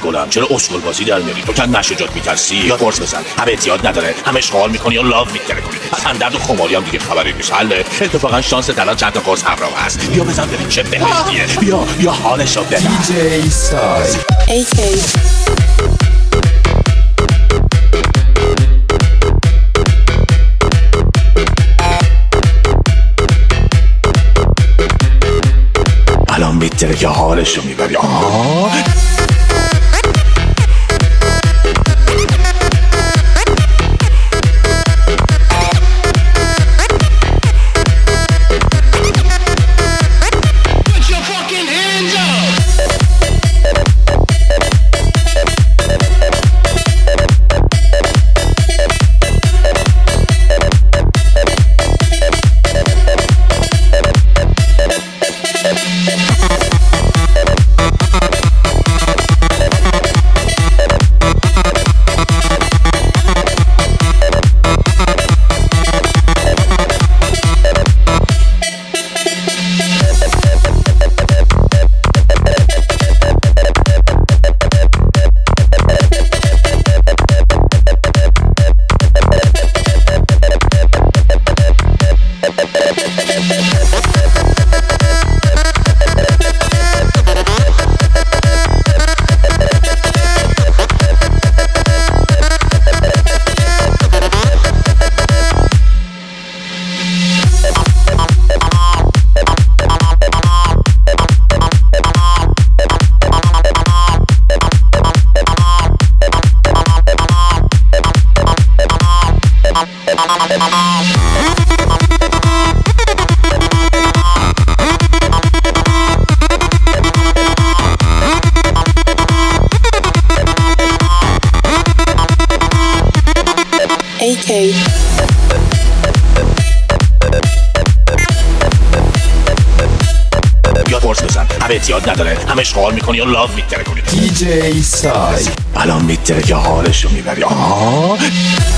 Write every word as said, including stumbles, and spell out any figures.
گلم چرا اسکل بازی در میاری؟ تو کن نشجات میترسی یا قرص بزن، همه اعتیاد نداره، همه اشغال میکنی یا لاو میتره کنی. از همدرد و خماری هم دیگه خبری نیست. حله اتفاقا شانس الان چند تا قرص همراه هست. بیا بزن ببین چه بهشتیه. بیا بیا حالشو ببر. دی جی سای ای کی الان میتره که حالشو میبری. آه ای کی بیا قرص بزن، همه اعتیاد نداره، همه اشغال میکنی یا لاو میتره کنی. دی جی سای الان میتره که حالشو میبری. آه